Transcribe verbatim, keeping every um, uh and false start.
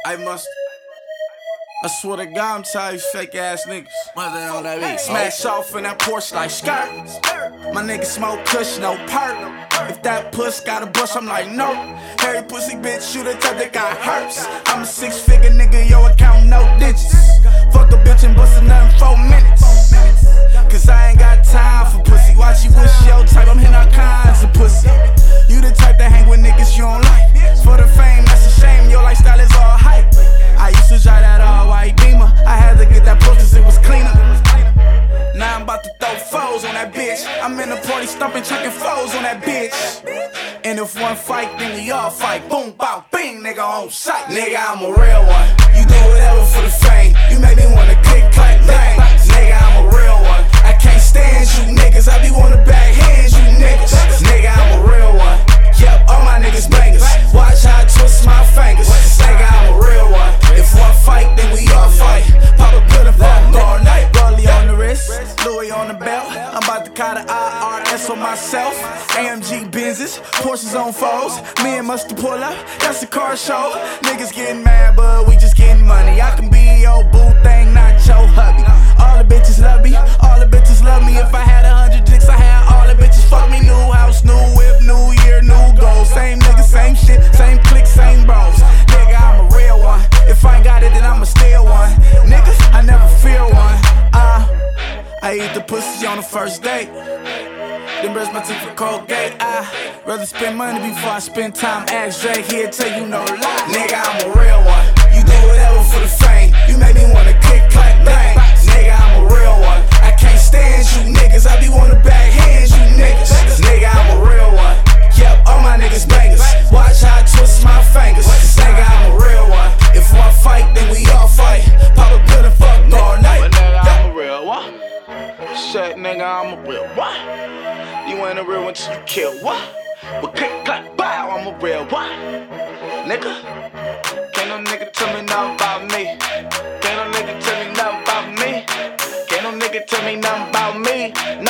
I must. I swear to God, I'm tired of fake ass niggas. Mother on that beat. Smash off in that Porsche like skirt. My niggas smoke kush, no perk. If that puss got a bush, I'm like, no. Hairy pussy bitch, you the type that got hurts. I'm a six figure nigga, yo, account no digits. Fuck a bitch and bust a nut in four minutes. Cause I ain't got time for pussy. Watch you wish your type, I'm hitting all kinds of pussy. You the type that hang with niggas you don't like. For the fame, that's a shame, your lifestyle is all hype. I used to drive that all white Beamer. I had to get that push cause it was cleaner. Now I'm about to throw foes on that bitch. I'm in the party stomping, chucking foes on that bitch. And if one fight, then we all fight. Boom, bow, bing, nigga on sight. Nigga, I'm a real one. You do whatever for the fame. You make me wanna click, clack, bang. Nigga, I'm a real one. I can't stand you niggas. I be wanna backhand you niggas. Nigga, I'm a real one. Yep, all my niggas bangers. Watch how I twist my fingers. Nigga, I'm a real one. If one fight, then we all fight. Pop a pill and fuck all night. Rollie on the wrist, Louis on the belt. I'm about to call the I R S on myself. A M G Benzes, Porsches on foes. Me and Mustard pull up, that's a car show. Niggas getting mad, but we just getting money. I can be your boo thing, not your hubby. All the bitches love me, all the bitches love me. If I had a hundred dicks, I had all the bitches fuck me. New house, new whip, new year, new goals. Same niggas, same shit, same clique, same bros. Nigga, I'm a real one. If I ain't got it, then I'ma steal one. Niggas, I never fear one. Uh, I eat the pussy on the first date. Then brush my teeth for Colgate. I rather spend money before I spend time. Ask Drake, he'll tell you no lie. Nigga, I'm a real one. You do whatever for the fame. You make me wanna click, clack, bang. Nigga, I'm a real one. I can't stand you niggas. I be wanna backhand you niggas. Nigga, I'm a real one. Yep, all my niggas bangers. Watch how I twist my fingers. Nigga, I'm a real one. If one fight, then we all fight. Pop a pill and fuck all night. But nigga, I'm a real one. Shit, nigga, I'm a real one. You ain't a real one till you kill what? But click, clack, bow, I'm a real one. Nigga, can't no nigga tell me nothing about me. Can't no nigga tell me nothing about me. Can't no nigga tell me nothing about me.